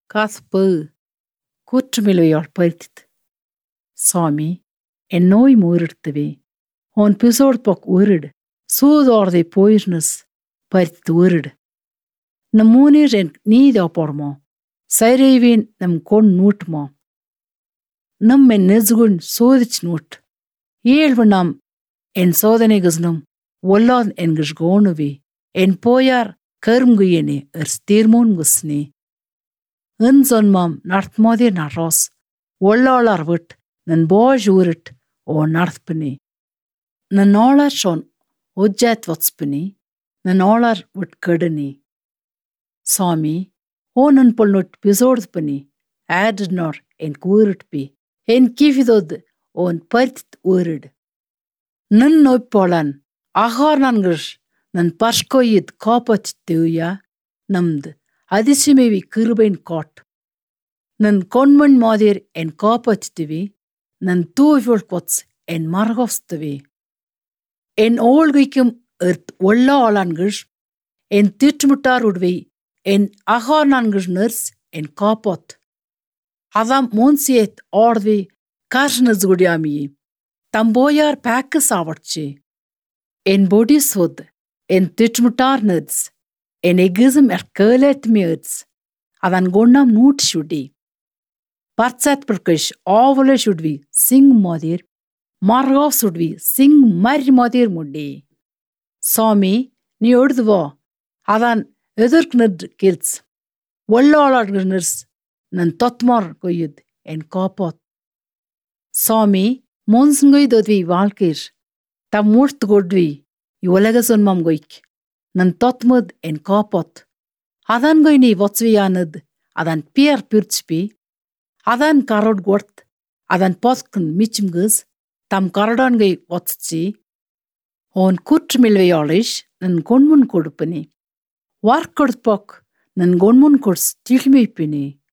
காசுப்பு கூற்றுமில்வையாள் பறித்து சாமி என் நோய் மூரிடுத்துவே உன் பிசோடு போக் ஊரிடு சூதோர்தை போயிர்னஸ் பறித்து ஊரிடு நம் மூனீர் என் நீதா போடுமோ சைரேவின் நம் கொண் நூட்டுமோ நம் என் நெசுகுண் சோதிச்சு நூட் ஏழ்வு நாம் என் சோதனைகுஸ்னும் ஒல்லாத் என்கிற கோணுவே என் போயார் கருங்குயனே தீர்மோன் குஸ்னே என் சொன்மாம் நடத்மோதே நரோஸ் ஒல்லாளார் விட் நன் போஜ் ஊரிட் ஓ நடத்பினே நன் ஆளார் சொன் ஒஜ்ஜாத் வத்ஸ்பினே நன் ஆளார் விட் கெடுனே சாமி ஓ நன் பொல்நொட் பிசோடுத்பினே ஆடினோர் என் கூரிட்பி என் கீவிதோது ஓன் பரித் ஊரிடு நன் நோய்ப்போளான் ஆகார் நான்கிர் நன் பர்ஷ்கோயித் காப்பச் தேவையா நம்து அதிசயமேவி கிருபைன் காட் நன் கொன்மண் மாதிர் என் காப்பச்சுத்துவே நன் தூவிழ் கொத்ஸ் என் மரகோஸ்துவே என் ஓள்கைக்கும் ஒல்லா ஆளான்கிர் என் திட்டுமுட்டார் உடுவை என் அகார் நான்கிர் நர்ஸ் என் காப்பாத் அதாம் மோன்சியத் ஆர்வே கார்னஸ் குடியாமியே தம்போயார் பேக்கு சாவட்சே என் பொடி சொத் என் திட்டுமுட்டார் நர்ஸ் en egism kelet meets adan gonnam noot shudi partsat perkish avole shudvi sing modir margav shudvi sing mar modir muddi sami ni odudva adan edirkned kilts wallolargners nan totmar goyud en kapat sami monsngoy dodvi valkir ta murt godvi yolagason goik நன் தொத்முத் என் காப்போத் அதான் கொய் நீ வத்ஸ்வியானது அதான் pier பிர்ச்பி அதான் கரோட் கொர்த் அதான் போஸ்கன் மிச்சும்கஸ் தம் கரடான்கை வத்ச்சி ஓன் கூற்றுமில்வையாளிஷ் நன் கொன்முன் கொடுப்பினே வார்க்கொடுப்போக் நன் கொன்முன் கொட்ஸ் திழ்மைப்பினே